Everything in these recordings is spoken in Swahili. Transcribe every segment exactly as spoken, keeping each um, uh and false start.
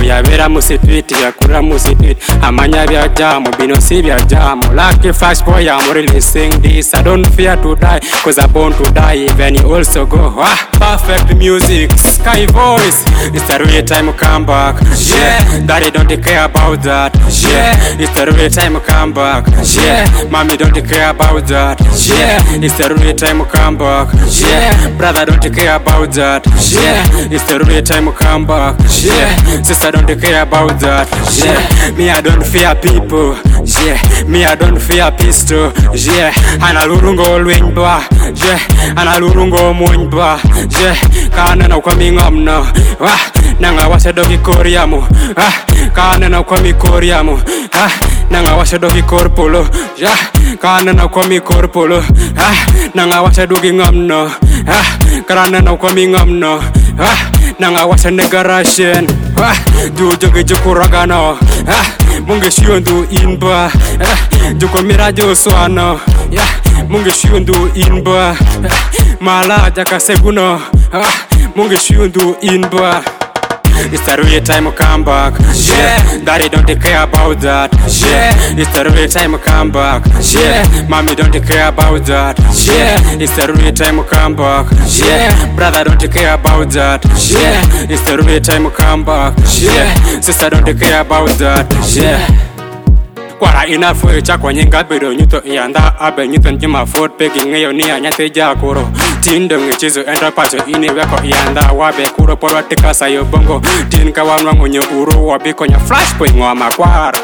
yabera musipiti yakura musipiti amanya bya jamu bino si bya jamu lucky flash boy I'm releasing this I don't fear to die cause I'm born to die even you also go ah, perfect music sky voice it's the real time come back yeah daddy don't care about that yeah it's the real time come back yeah mommy don't care about that yeah it's the real time come back yeah brother don't care about that yeah it's the real time come back yeah sister don't care about that yeah me I don't fear people yeah me I don't fear pistol yeah ana lurungo lwenyba yeah ana lurungo munyba yeah kana na kwa mingamna ah nanga wasedogi koriamo ah kana na kwa mikoriamo ah nanga wasedogi korpolo yeah kana na kwa mikorpolo ah nanga wasedogi ngamna ah kana na kwa mingamna ah nanga wasenegarashen ah jujoge jukuragano ah munge shiondu inba ah juko mirajo swana yeah munge shiondu inba ah, mala jaka seguno ah munge shiondu inba it's the real time come back yeah daddy don't care about that yeah it's the real time come back yeah mommy don't care about that yeah it's the real time come back yeah brother don't care about that yeah it's the real time come back yeah sister don't care about that yeah kwara ina fo cha kwa nyinga bedo nyuto yanda abe nyuto njima fort peking ngeyo ni anyate jakuro tindong chizo enda pacho ini weko yanda wabe kuro porwa tika sayo bongo tin kawanwa ngonyo uru wabi konya flash boy ngoma kwara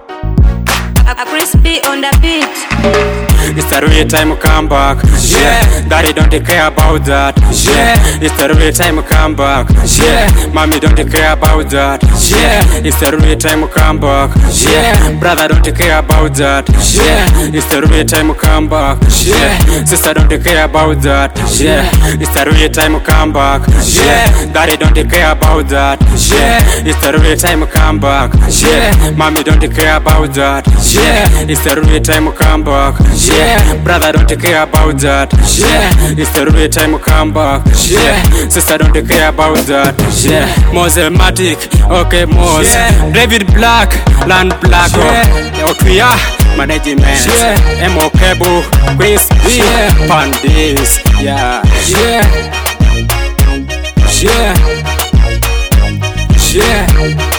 A crispy on the beat. It's the real time come back yeah daddy don't care about that yeah it's the real time come back yeah mommy don't care about that yeah it's the real time come back yeah brother don't care about that yeah it's the real time come back yeah sister don't care about that yeah it's the real time come back yeah daddy don't care about that yeah it's the real time come back yeah mommy don't care about that yeah it's the real time come back yeah brother don't care about that yeah it's the real time come back yeah sister don't care about that yeah Mosematic okay Mos yeah. David Black Land Black yeah. Otwia management yeah. Mo Kebo Chris yeah. Pandis yeah yeah yeah yeah